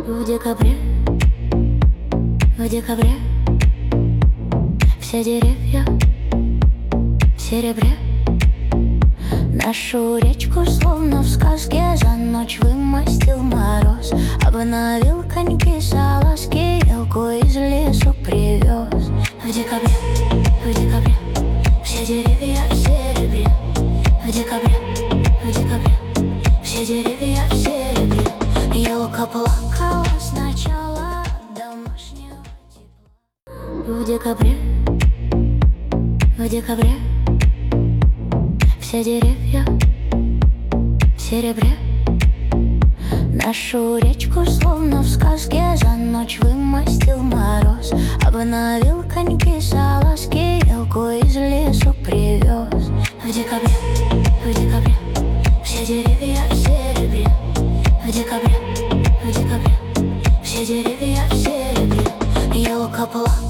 В декабре, в декабре все деревья в серебре. Нашу речку словно в сказке за ночь вымостил мороз. Обновил коньки, салазки, елку из лесу привез. В декабре все деревья в серебре. В декабре все деревья в серебре. Елка плакала сначала домашнего тепла. В декабре все деревья в серебре. Нашу речку словно в сказке за ночь вымостил мороз. Обновил коньки, салазки, елку из лесу привез. В декабре все деревья в серебре. В декабре все деревья в серебре. Елка плакала